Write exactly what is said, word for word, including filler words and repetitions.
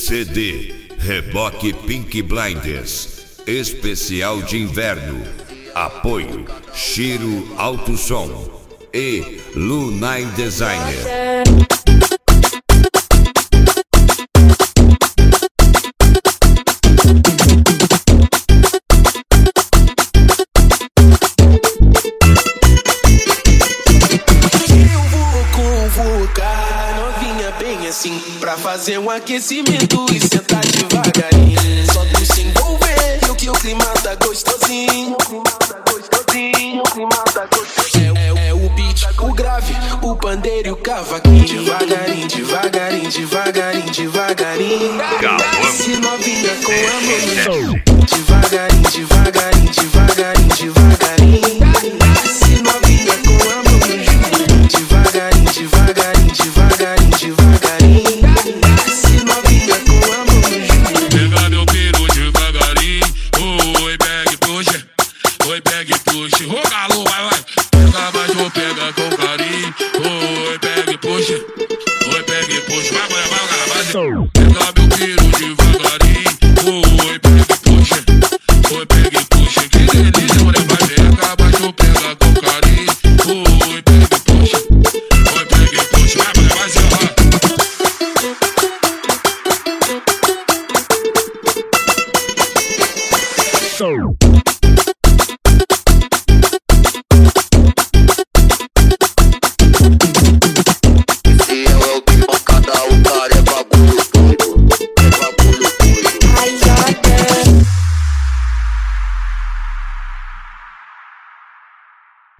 C D Reboque Pink Blinders especial de inverno. Apoio Chiro Alto Som e Lunai Designer. Assim, pra fazer um aquecimento e sentar devagarinho. Só tu se envolver, e o que o clima tá gostosinho. O clima tá gostosinho, o clima tá gostosinho. É, é, é o beat, o grave, o pandeiro e o cavaquinho. Devagarinho, devagarinho, devagarinho, devagarinho. Se novinha com a mão. Devagarinho, devagarinho, devagarinho, devagarinho. Se novinha com a mão. Devagarinho, devagarinho, devagarinho, devagarinho. Se novinha com a mão. Pega meu peru devagarinho. Oi, pega e puxa. Oi, pega e puxa. Ô, galo, vai, vai. Pega, mas vou pegar com carinho. Oi, pega e puxa.